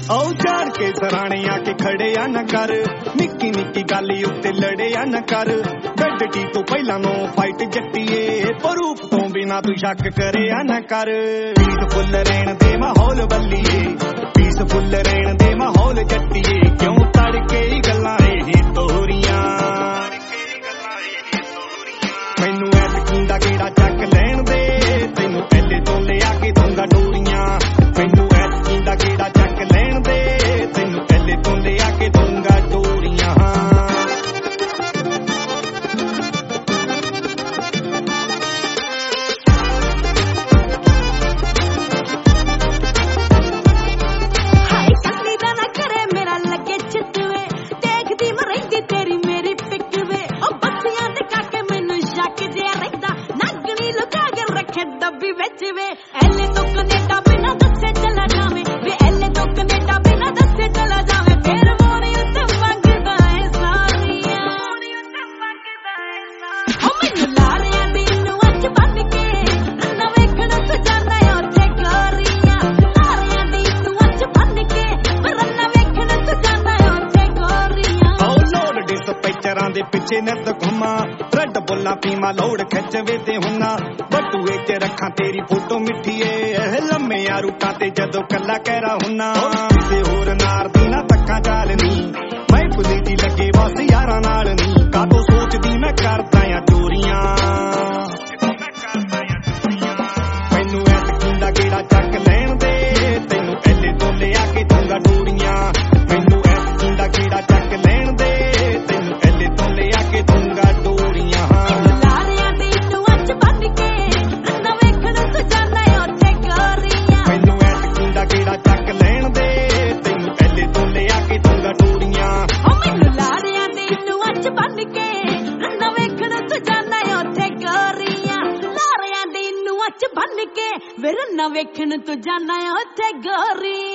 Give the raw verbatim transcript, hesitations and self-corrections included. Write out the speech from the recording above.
आओ झाड़ के सराणे आके खड़े आ न कर निक्की निक्की गल उत्ते लड़े आ न कर गड्डी तो पहला नो फाइट जट्टीए परूप तो बिना तू शक करे आ न कर पीसफुल रहन दे माहौल बल्लीए पीसफुल रहन दे माहौल जट्टीए क्यों तड़के गल्लां ए तोरियां मैनू ऐतकी दा गेड़ा चक लैण दे तैनू पहले तो ले आके दूंगा डोरियां मैनू ऐतकी दा गेड़ा चक लैण दे तैनू पहले तो ले आके दूंगा डोरियां ਐਲੇ ਤੋਂ ਕਨੇਡਾ ਬਿਨਾ ਦੱਸੇ ਚਲਾ ਜਾਵੇਂ ਵੇ ਐਲੇ ਤੋਂ ਕਨੇਡਾ ਬਿਨਾ ਦੱਸੇ ਚਲਾ ਜਾਵੇਂ ਫੇਰ ਮੋਰੀ ਉੱਤੇ ਮੰਗਦਾ ਏ ਸਾਰੀਆਂ ਮੋਰੀ ਉੱਤੇ ਮੰਗਦਾ ਏ ਸਾਰੀਆਂ ਓ ਮੈਨੂੰ ਲਾਰਿਆਂ ਦੀ ਨੂੰ ਅੱਜ ਬੰਨ ਕੇ ਰੰਨਾ ਵੇਖਣ ਤੂੰ ਜਾਂਦਾ ਉੱਥੇ ਗੋਰੀਆਂ ਲਾਰਿਆਂ ਦੀ ਨੂੰ ਅੱਜ ਬੰਨ ਕੇ ਰੰਨਾ ਵੇਖਣ ਤੂੰ ਜਾਂਦਾ ਉੱਥੇ ਗੋਰੀਆਂ ਓ ਲੋੜ ਡਿਸਪੈਚਰਾਂ ਦੇ ਪਿੱਛੇ ਨਿਤ ਘੁੰਮਾਂ ਰੈੱਡ ਬੁੱਲਾਂ ਪੀਵਾਂ ਲੋੜ ਖਿੱਚਵੇ ਤੇ ਹੁੰਨਾ ਬਟੂਏ ਚ ਰੱਖਾਂ ਤੇਰੀ ਫੋਟੋ ਮਿੱਠੀਏ ਇਹ ਲੰਮਿਆਂ ਰੂਟਾਂ ਤੇ ਜਦੋਂ ਕੱਲਾ ਕਹਿਰਾ ਹੁੰਨਾ ਕਿਸੇ ਹੋਰ ਨਾਰ ਦੀ ਨਾ ਤੱਕਾਂ ਚਾਲਨੀ ਮੈਂ ਪੁਲੀ ਦੀ ਲੱਗੇ ਬਸ ਯਾਰਾਂ ਨਾਲ ਨਹੀਂ ਕਾਹਤੋਂ ਸੋਚਦੀ ਮੈਂ ਕਰਦਾ ਆ ਚੋਰੀਆਂ ਮੈਨੂੰ ਐਤਕੀ ਦਾ ਗੇੜਾ ਚੱਕ ਲੈਣ ਦੇ ਤੈਨੂੰ ਪਹਿਲੇ ਤੋਂ ਲਿਆ ਕੇ ਦੂੰਗਾ ਡੋਰੀਆਂ ਮੈਨੂੰ ਐਤਕੀ ਦਾ ਗੇੜਾ ਚੱਕ ਲੈਣ ਦੇ ਤੈਨੂੰ ਪਹਿਲੇ ਤੋਂ ਲਿਆ ਕੇ ਦੂੰਗਾ ਡੋਰੀਆਂ ਬੰਨ ਕੇ ਵੇ ਰੰਨਾ ਵੇਖਣ ਤੂੰ ਜਾਣਾ ਉੱਥੇ ਗੋਰੀ